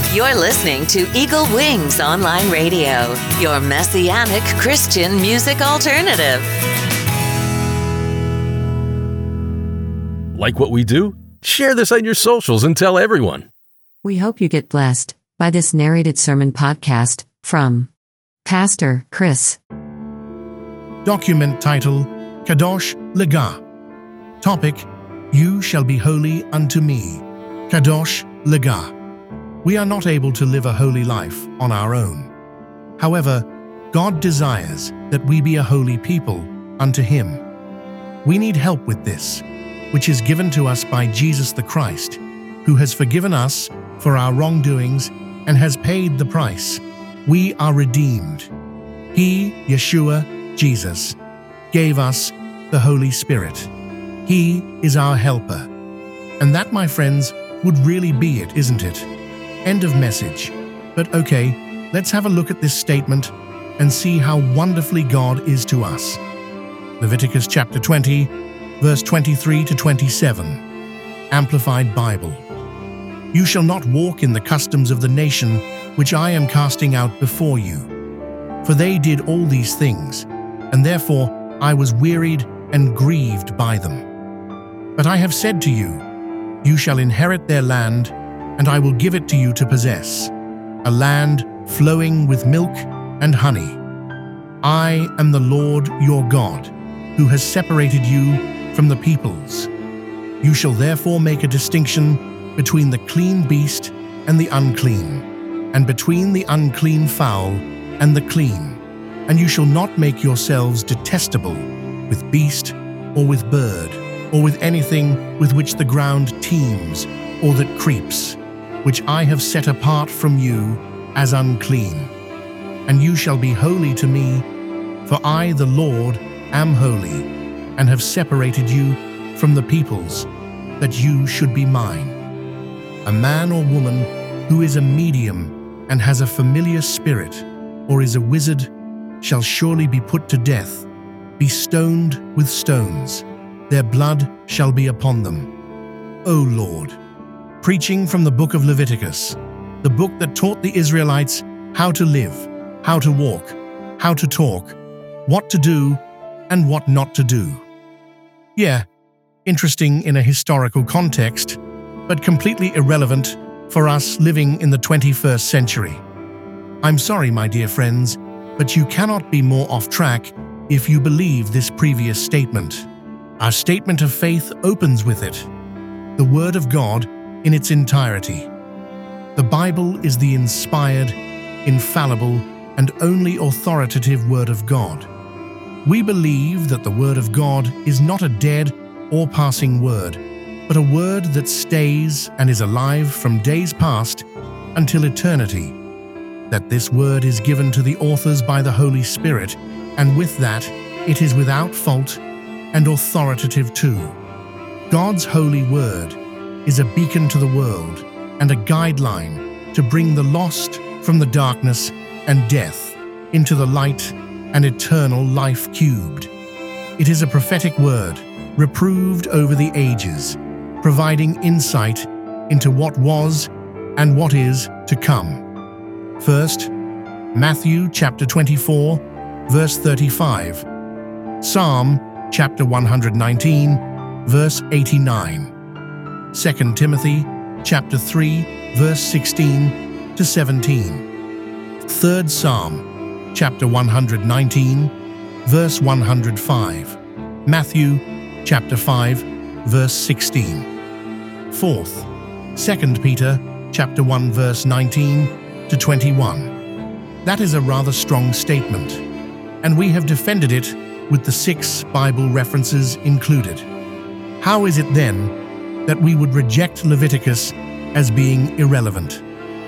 You're listening to Eagle Wings Online Radio, your messianic Christian music alternative. Like what we do? Share this on your socials and tell everyone. We hope you get blessed by this narrated sermon podcast from Pastor Chris. Document title, Kadosh Lega. Topic, You shall be holy unto me. Kadosh Lega. We are not able to live a holy life on our own. However, God desires that we be a holy people unto Him. We need help with this, which is given to us by Jesus the Christ, who has forgiven us for our wrongdoings and has paid the price. We are redeemed. He, Yeshua, Jesus, gave us the Holy Spirit. He is our helper. And that, my friends, would really be it, isn't it? End of message. But okay, let's have a look at this statement and see how wonderfully God is to us. Leviticus chapter 20, verse 23 to 27. Amplified Bible. You shall not walk in the customs of the nation which I am casting out before you. For they did all these things, and therefore I was wearied and grieved by them. But I have said to you, you shall inherit their land, and I will give it to you to possess, a land flowing with milk and honey. I am the Lord your God, who has separated you from the peoples. You shall therefore make a distinction between the clean beast and the unclean, and between the unclean fowl and the clean. And you shall not make yourselves detestable with beast or with bird, or with anything with which the ground teems or that creeps, which I have set apart from you as unclean. And you shall be holy to me, for I, the Lord, am holy, and have separated you from the peoples, that you should be mine. A man or woman who is a medium and has a familiar spirit, or is a wizard, shall surely be put to death, be stoned with stones. Their blood shall be upon them. O Lord, preaching from the book of Leviticus, the book that taught the Israelites how to live, how to walk, how to talk, what to do, and what not to do. Yeah, interesting in a historical context, but completely irrelevant for us living in the 21st century. I'm sorry, my dear friends, but you cannot be more off track if you believe this previous statement. Our statement of faith opens with it, the Word of God in its entirety. The Bible is the inspired, infallible, and only authoritative Word of God. We believe that the Word of God is not a dead or passing word, but a word that stays and is alive from days past until eternity. That this word is given to the authors by the Holy Spirit, and with that, it is without fault and authoritative too. God's holy word is a beacon to the world and a guideline to bring the lost from the darkness and death into the light and eternal life cubed. It is a prophetic word, reproved over the ages, providing insight into what was and what is to come. First, Matthew chapter 24, verse 35. Psalm chapter 119, verse 89. 2 Timothy chapter 3, verse 16 to 17. Third Psalm chapter 119, verse 105. Matthew chapter 5, verse 16. Fourth, 2 Peter chapter 1, verse 19 to 21. That is a rather strong statement, and we have defended it with the 6 Bible references included. How is it then that we would reject Leviticus as being irrelevant?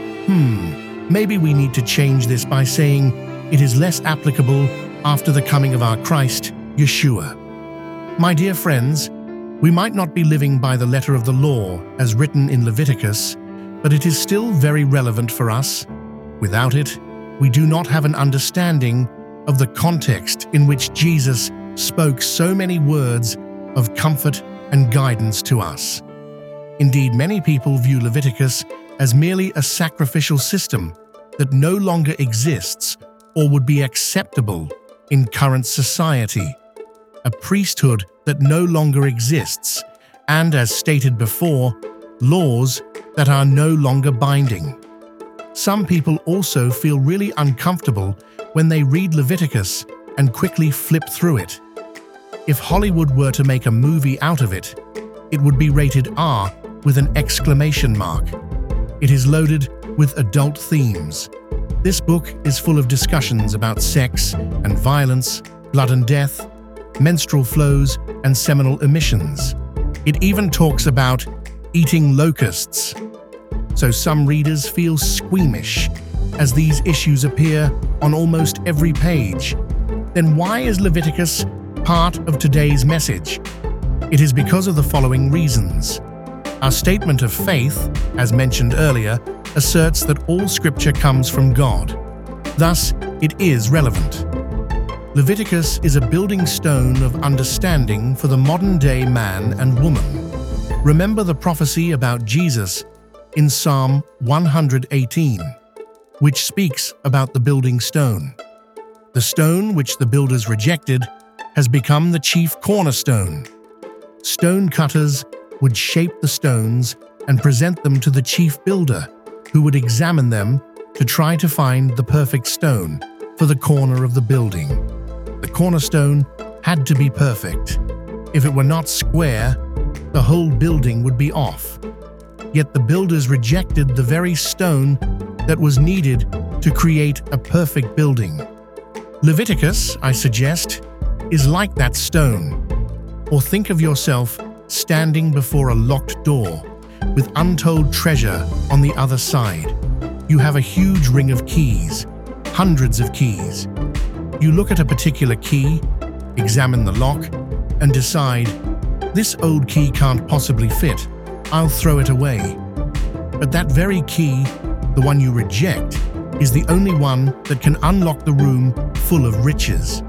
Maybe we need to change this by saying it is less applicable after the coming of our Christ, Yeshua. My dear friends, we might not be living by the letter of the law as written in Leviticus, but it is still very relevant for us. Without it, we do not have an understanding of the context in which Jesus spoke so many words of comfort and guidance to us. Indeed, many people view Leviticus as merely a sacrificial system that no longer exists or would be acceptable in current society, a priesthood that no longer exists, and, as stated before, laws that are no longer binding. Some people also feel really uncomfortable when they read Leviticus and quickly flip through it. If Hollywood were to make a movie out of it, it would be rated R with an exclamation mark. It is loaded with adult themes. This book is full of discussions about sex and violence, blood and death, menstrual flows, and seminal emissions. It even talks about eating locusts. So some readers feel squeamish as these issues appear on almost every page. Then why is Leviticus part of today's message? It is because of the following reasons. Our statement of faith, as mentioned earlier, asserts that all Scripture comes from God. Thus, it is relevant. Leviticus is a building stone of understanding for the modern-day man and woman. Remember the prophecy about Jesus in Psalm 118, which speaks about the building stone. The stone which the builders rejected has become the chief cornerstone. Stone cutters would shape the stones and present them to the chief builder, who would examine them to try to find the perfect stone for the corner of the building. The cornerstone had to be perfect. If it were not square, the whole building would be off. Yet the builders rejected the very stone that was needed to create a perfect building. Leviticus, I suggest, is like that stone. Or think of yourself standing before a locked door with untold treasure on the other side. You have a huge ring of keys, hundreds of keys. You look at a particular key, examine the lock, and decide, this old key can't possibly fit, I'll throw it away. But that very key, the one you reject, is the only one that can unlock the room full of riches.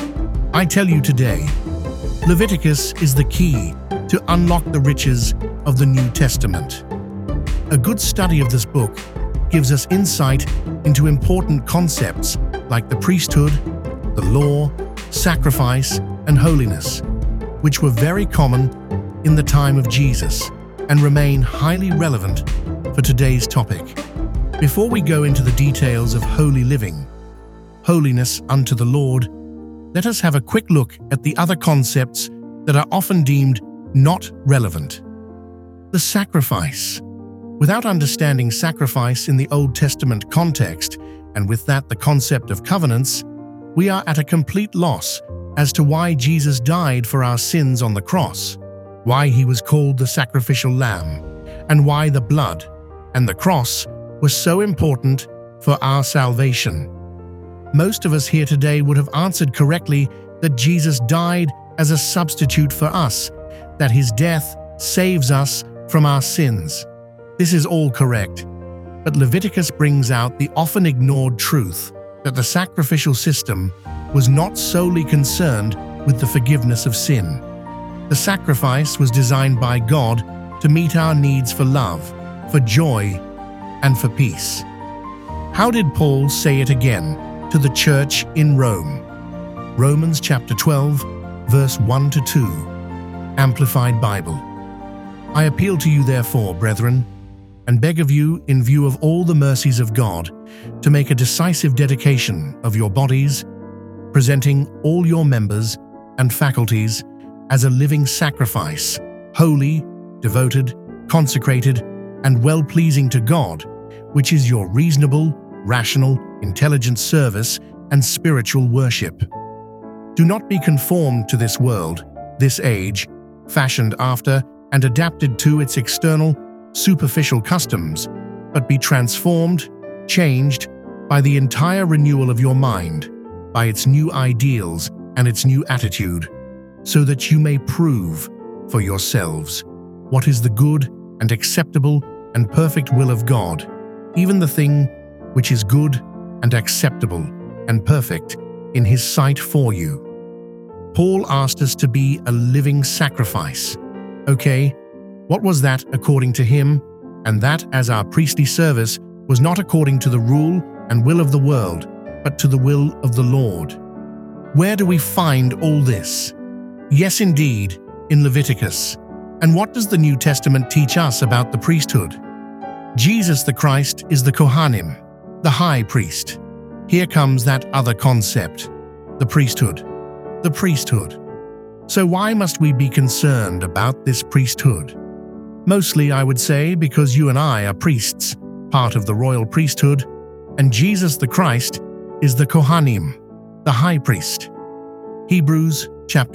I tell you today, Leviticus is the key to unlock the riches of the New Testament. A good study of this book gives us insight into important concepts like the priesthood, the law, sacrifice, and holiness, which were very common in the time of Jesus and remain highly relevant for today's topic. Before we go into the details of holy living, holiness unto the Lord, let us have a quick look at the other concepts that are often deemed not relevant. The sacrifice. Without understanding sacrifice in the Old Testament context, and with that the concept of covenants, we are at a complete loss as to why Jesus died for our sins on the cross, why he was called the sacrificial lamb, and why the blood and the cross were so important for our salvation. Most of us here today would have answered correctly that Jesus died as a substitute for us, that his death saves us from our sins. This is all correct, but Leviticus brings out the often ignored truth that the sacrificial system was not solely concerned with the forgiveness of sin. The sacrifice was designed by God to meet our needs for love, for joy, and for peace. How did Paul say it again to the church in Rome? Romans chapter 12, verse 1-2, Amplified Bible. I appeal to you therefore, brethren, and beg of you, in view of all the mercies of God, to make a decisive dedication of your bodies, presenting all your members and faculties as a living sacrifice, holy, devoted, consecrated, and well-pleasing to God, which is your reasonable, rational, intelligent service and spiritual worship. Do not be conformed to this world, this age, fashioned after and adapted to its external, superficial customs, but be transformed, changed by the entire renewal of your mind, by its new ideals and its new attitude, so that you may prove for yourselves what is the good and acceptable and perfect will of God, even the thing which is good and acceptable and perfect in his sight for you. Paul asked us to be a living sacrifice. Okay, what was that according to him? and that as our priestly service was not according to the rule and will of the world, but to the will of the Lord. Where do we find all this? Yes, indeed, in Leviticus. And what does the New Testament teach us about the priesthood? Jesus the Christ is the Kohanim, the high priest. Here comes that other concept, the priesthood. The priesthood. So why must we be concerned about this priesthood? Mostly, I would say, because you and I are priests, part of the royal priesthood, and Jesus the Christ is the Kohanim, the high priest. Hebrews chapter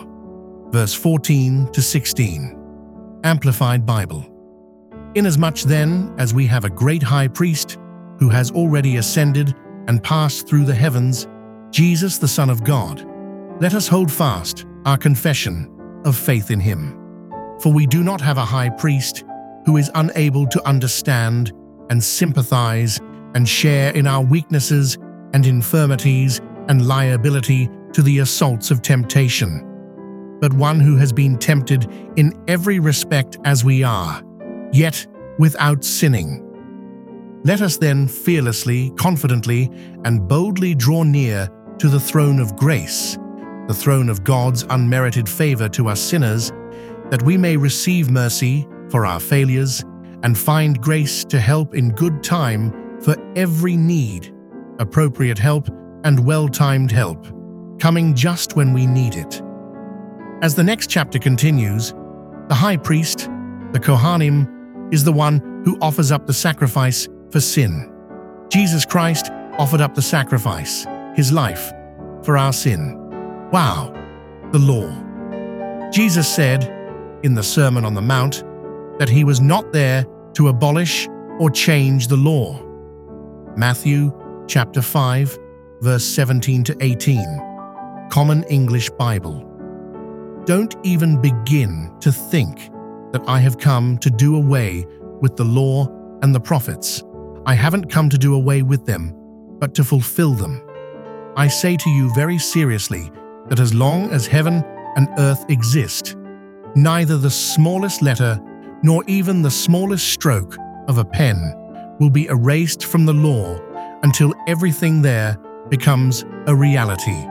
4, verse 14 to 16. Amplified Bible. Inasmuch then as we have a great high priest who has already ascended and passed through the heavens, Jesus the Son of God, let us hold fast our confession of faith in him. For we do not have a high priest who is unable to understand and sympathize and share in our weaknesses and infirmities and liability to the assaults of temptation, but one who has been tempted in every respect as we are, yet without sinning. Let us then fearlessly, confidently, and boldly draw near to the throne of grace, the throne of God's unmerited favor to us sinners, that we may receive mercy for our failures and find grace to help in good time for every need, appropriate help and well-timed help, coming just when we need it. As the next chapter continues, the high priest, the Kohanim, is the one who offers up the sacrifice for sin. Jesus Christ offered up the sacrifice, his life, for our sin. Wow, the law. Jesus said in the Sermon on the Mount that he was not there to abolish or change the law. Matthew chapter 5, verse 17 to 18. Common English Bible. Don't even begin to think that I have come to do away with the law and the prophets. I haven't come to do away with them, but to fulfill them. I say to you very seriously that as long as heaven and earth exist, neither the smallest letter nor even the smallest stroke of a pen will be erased from the law until everything there becomes a reality.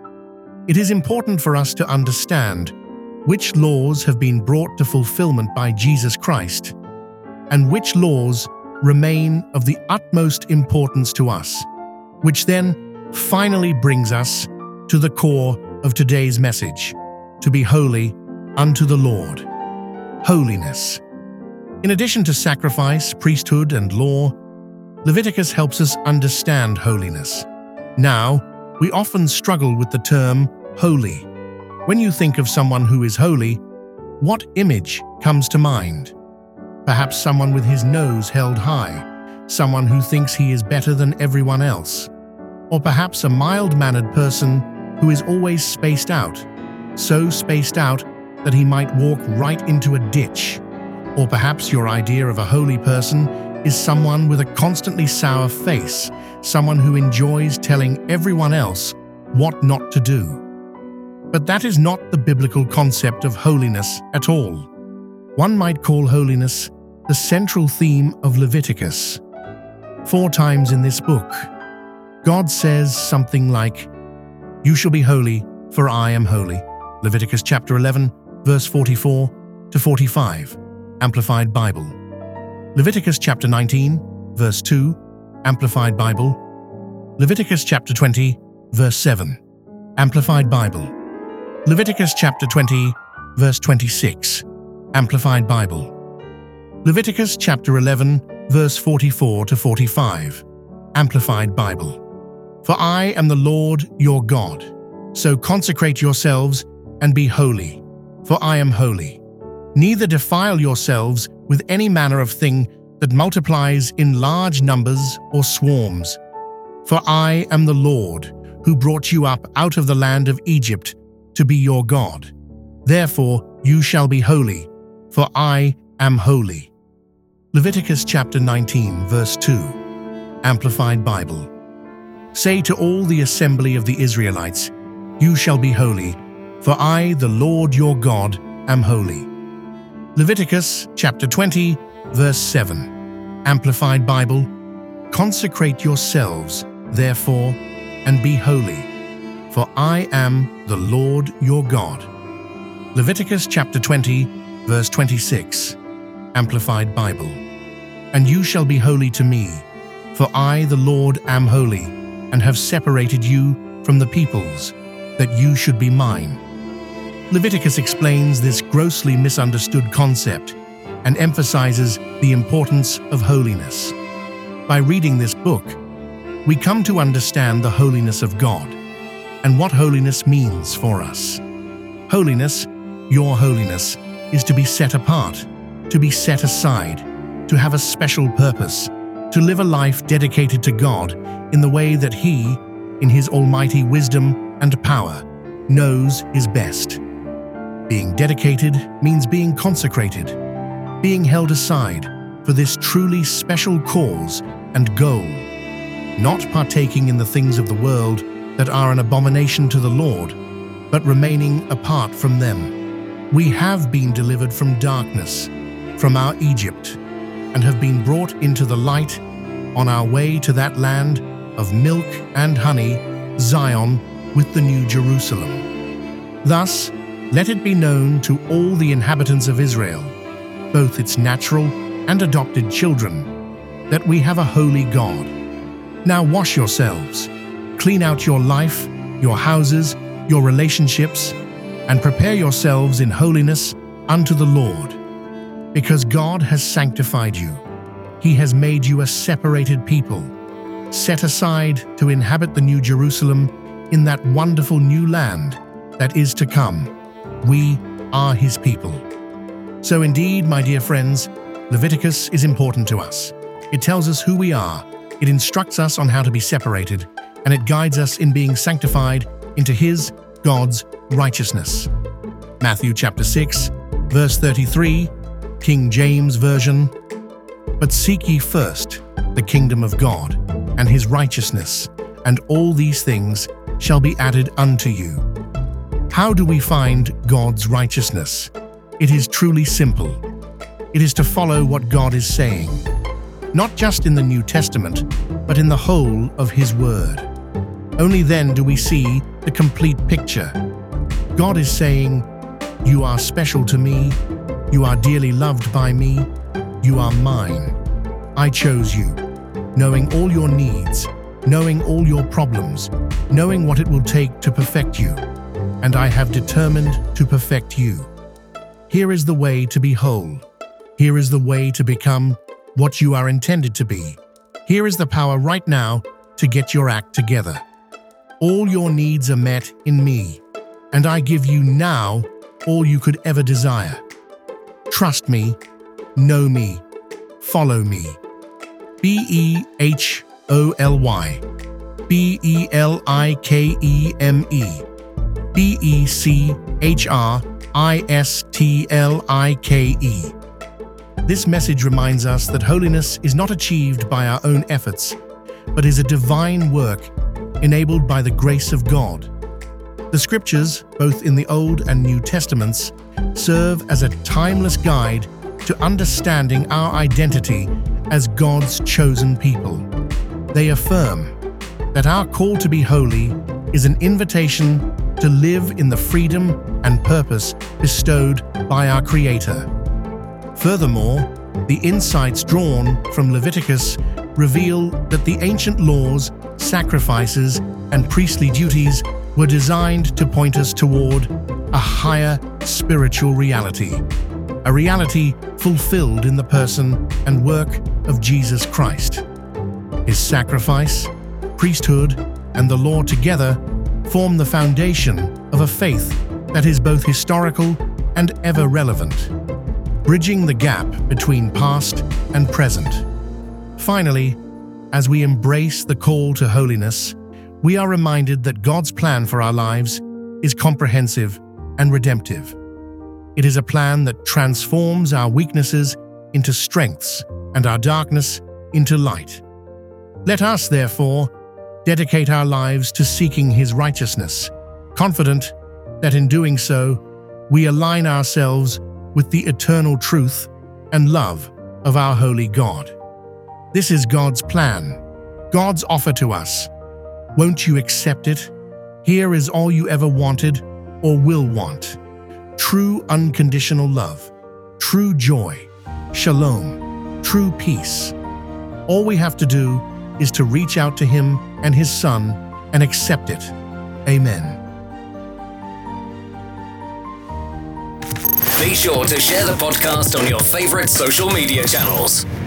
It is important for us to understand which laws have been brought to fulfillment by Jesus Christ, and which laws remain of the utmost importance to us, which then finally brings us to the core of today's message, to be holy unto the Lord. Holiness. In addition to sacrifice, priesthood, and law, Leviticus helps us understand holiness. Now, we often struggle with the term holy. When you think of someone who is holy, what image comes to mind? Perhaps someone with his nose held high, someone who thinks he is better than everyone else, or perhaps a mild-mannered person who is always spaced out, so spaced out that he might walk right into a ditch. Or perhaps your idea of a holy person is someone with a constantly sour face, someone who enjoys telling everyone else what not to do. But that is not the biblical concept of holiness at all. One might call holiness the central theme of Leviticus. 4 times in this book, God says something like, "You shall be holy, for I am holy." Leviticus chapter 11, verse 44 to 45, Amplified Bible. Leviticus chapter 19, verse 2, Amplified Bible. Leviticus chapter 20, verse 7, Amplified Bible. Leviticus chapter 20, verse 26, Amplified Bible. Leviticus chapter 11, verse 44 to 45, Amplified Bible. For I am the Lord your God, so consecrate yourselves and be holy, for I am holy. Neither defile yourselves with any manner of thing that multiplies in large numbers or swarms. For I am the Lord, who brought you up out of the land of Egypt to be your God. Therefore you shall be holy, for I am holy. Leviticus chapter 19, verse 2, Amplified Bible. Say to all the assembly of the Israelites, "You shall be holy, for I, the Lord your God, am holy." Leviticus chapter 20, verse 7, Amplified Bible, "Consecrate yourselves, therefore, and be holy, for I am the Lord your God." Leviticus chapter 20, verse 26, Amplified Bible, "And you shall be holy to me, for I, the Lord, am holy, and have separated you from the peoples, that you should be mine." Leviticus explains this grossly misunderstood concept and emphasizes the importance of holiness. By reading this book, we come to understand the holiness of God and what holiness means for us. Holiness, your holiness, is to be set apart, to be set aside, to have a special purpose, to live a life dedicated to God in the way that He, in His almighty wisdom and power, knows is best. Being dedicated means being consecrated, being held aside for this truly special cause and goal, not partaking in the things of the world that are an abomination to the Lord, but remaining apart from them. We have been delivered from darkness, from our Egypt, and have been brought into the light on our way to that land of milk and honey, Zion, with the New Jerusalem. Thus, let it be known to all the inhabitants of Israel, both its natural and adopted children, that we have a holy God. Now wash yourselves, clean out your life, your houses, your relationships, and prepare yourselves in holiness unto the Lord. Because God has sanctified you, He has made you a separated people, set aside to inhabit the New Jerusalem in that wonderful new land that is to come. We are His people. So indeed, my dear friends, Leviticus is important to us. It tells us who we are, it instructs us on how to be separated, and it guides us in being sanctified into His, God's, righteousness. Matthew chapter 6, verse 33, King James Version, "But seek ye first the kingdom of God and His righteousness, and all these things shall be added unto you." How do we find God's righteousness? It is truly simple. It is to follow what God is saying, not just in the New Testament, but in the whole of His Word. Only then do we see the complete picture. God is saying, "You are special to me, you are dearly loved by me, you are mine. I chose you, knowing all your needs, knowing all your problems, knowing what it will take to perfect you, and I have determined to perfect you. Here is the way to be whole. Here is the way to become what you are intended to be. Here is the power right now to get your act together. All your needs are met in me, and I give you now all you could ever desire. Trust me, know me, follow me. BEHOLY, BELIKEME, BECHRISTLIKE. This message reminds us that holiness is not achieved by our own efforts, but is a divine work enabled by the grace of God. The Scriptures, both in the Old and New Testaments, serve as a timeless guide to understanding our identity as God's chosen people. They affirm that our call to be holy is an invitation to live in the freedom and purpose bestowed by our Creator. Furthermore, the insights drawn from Leviticus reveal that the ancient laws, sacrifices, and priestly duties were designed to point us toward a higher spiritual reality, a reality fulfilled in the person and work of Jesus Christ. His sacrifice, priesthood, and the law together form the foundation of a faith that is both historical and ever relevant, bridging the gap between past and present. Finally, as we embrace the call to holiness, we are reminded that God's plan for our lives is comprehensive and redemptive. It is a plan that transforms our weaknesses into strengths and our darkness into light. Let us, therefore, dedicate our lives to seeking His righteousness, confident that in doing so, we align ourselves with the eternal truth and love of our holy God. This is God's plan, God's offer to us. Won't you accept it? Here is all you ever wanted or will want. True unconditional love, true joy, shalom, true peace. All we have to do is to reach out to Him and His Son and accept it. Amen. Be sure to share the podcast on your favorite social media channels.